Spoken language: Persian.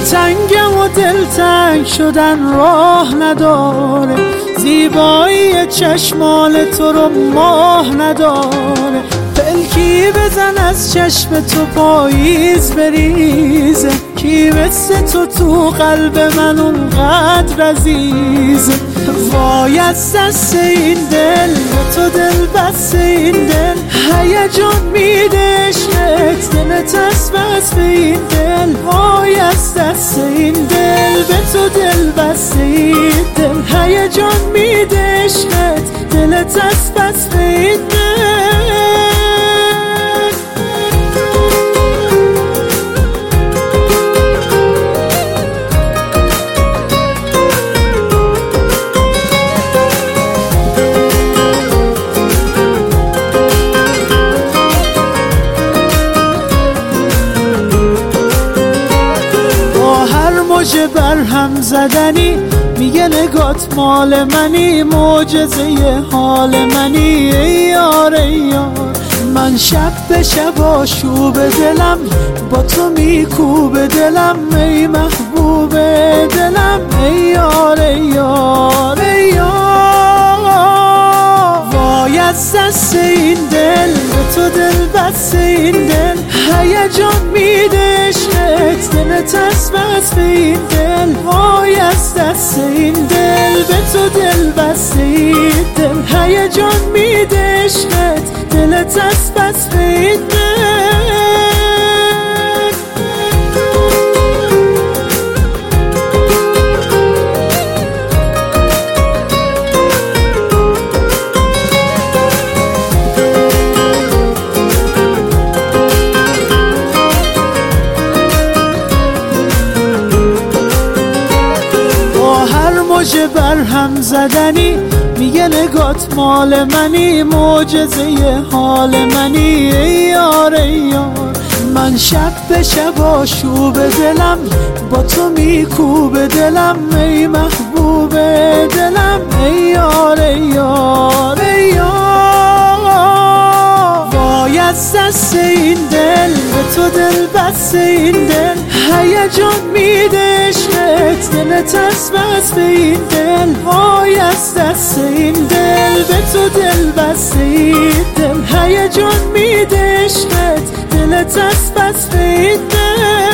تنگم و دلتنگ شدن راه نداره، زیبایی چشمان تو رو ماه نداره. پلکی بزن از چشم تو پاییز بریزه، کی مثل تو قلب من اونقدر عزیزه. وای از دست این دل، به تو دل بست این دل، هیجان میده عشقت، دلت از بس به این دل. وای از دست این دل، به تو دل بست این دل، هیجان میده عشقت، دلت از بس به این دل. موجه بر هم زدنی میگه نگات مال منی، معجزه حال منی ای یار ای یار. من شب به شب آشوب دلم، با تو میکوب دلم ای محبوب دلم ای یار ای یار ای یار. وای از دست این دل، به تو دل بست این دل، هیجان میده عشقت، دلت از بس به این دل. وای از دست این دل، به تو دل بست این دل، هیجان میده عشقت، دلت از بس به این دل. موجه بر هم زدنی میگه نگات مال منی، معجزه حال منی ای یار ای یار. من شب به شب آشوب دلم، با تو میکوب دلم ای محبوب دلم ای یار ای یار ای یار. وای از دست این دل، به تو دل بست این دل، هیجان میده عشقت، دلت از بس به این دل. وای از دست این دل، به تو دل بست این دل، هیجان میده عشقت، دلت از بس به این دل.